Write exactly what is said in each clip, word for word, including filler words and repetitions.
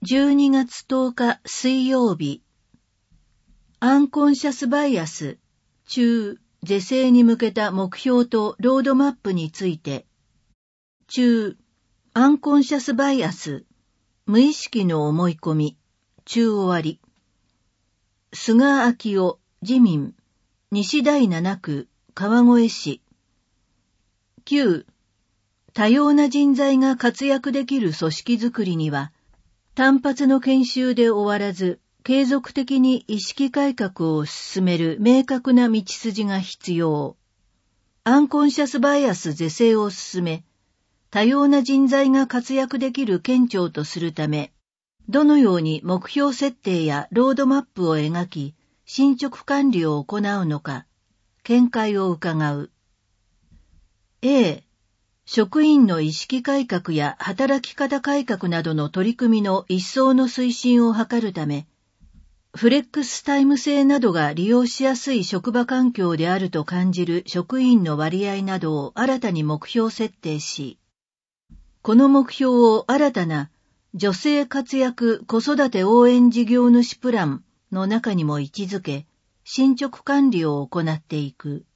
じゅうにがつとおか水曜日、アンコンシャスバイアス、中、是正に向けた目標とロードマップについて、中、アンコンシャスバイアス、無意識の思い込み、中終わり。菅昭夫、自民、西第七区、川越市。きゅう、多様な人材が活躍できる組織づくりには、単発の研修で終わらず、継続的に意識改革を進める明確な道筋が必要。アンコンシャスバイアス是正を進め、多様な人材が活躍できる県庁とするため、どのように目標設定やロードマップを描き、進捗管理を行うのか、見解を伺う。A、職員の意識改革や働き方改革などの取り組みの一層の推進を図るため、フレックスタイム制などが利用しやすい職場環境であると感じる職員の割合などを新たに目標設定し、この目標を新たな女性活躍子育て応援事業主プランの中にも位置づけ、進捗管理を行っていく。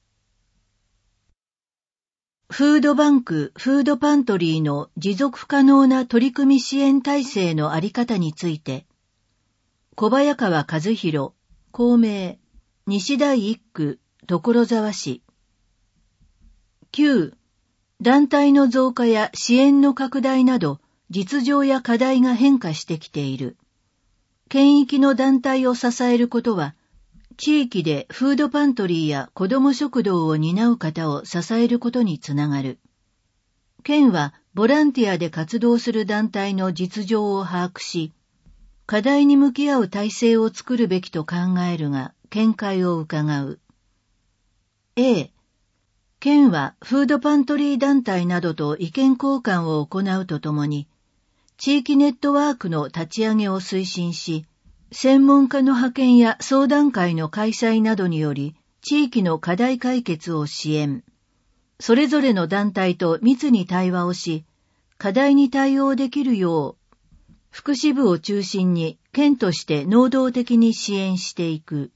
フードバンク、フードパントリーの持続可能な取り組み支援体制のあり方について、小早川和弘、公明、西第一区、所沢市。きゅう、団体の増加や支援の拡大など、実情や課題が変化してきている。県域の団体を支えることは、地域でフードパントリーや子ども食堂を担う方を支えることにつながる。県はボランティアで活動する団体の実情を把握し、課題に向き合う体制を作るべきと考えるが、見解を伺う。A、県はフードパントリー団体などと意見交換を行うとともに、地域ネットワークの立ち上げを推進し、専門家の派遣や相談会の開催などにより、地域の課題解決を支援。それぞれの団体と密に対話をし、課題に対応できるよう、福祉部を中心に県として能動的に支援していく。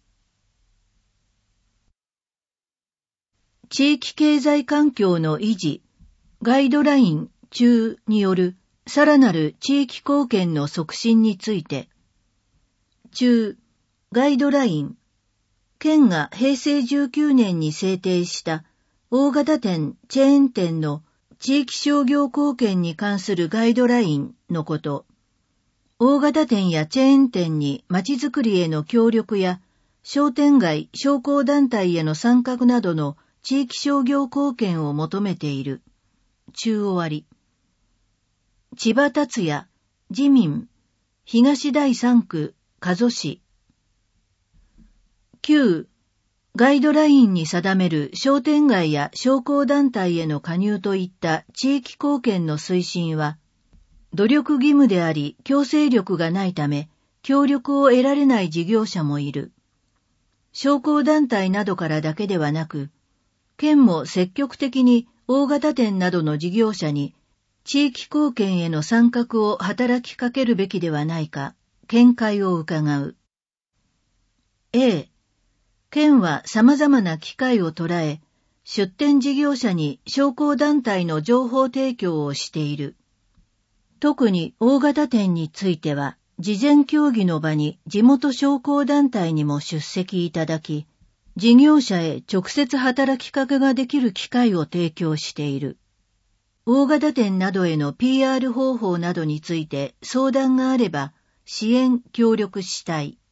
地域経済環境の維持、ガイドライン中によるさらなる地域貢献の促進について、中、ガイドライン、県が平成じゅうきゅうねんに制定した大型店・チェーン店の地域商業貢献に関するガイドラインのこと、大型店やチェーン店にまちづくりへの協力や商店街・商工団体への参画などの地域商業貢献を求めている。中終わり。千葉達也、自民、東第三区、加須市。きゅう、ガイドラインに定める商店街や商工団体への加入といった地域貢献の推進は、努力義務であり強制力がないため、協力を得られない事業者もいる。商工団体などからだけではなく、県も積極的に大型店などの事業者に地域貢献への参画を働きかけるべきではないか、見解を伺う。A、県は様々な機会を捉え、出店事業者に商工団体の情報提供をしている。特に大型店については、事前協議の場に地元商工団体にも出席いただき、事業者へ直接働きかけができる機会を提供している。大型店などへの ピーアール 方法などについて相談があれば支援協力したい。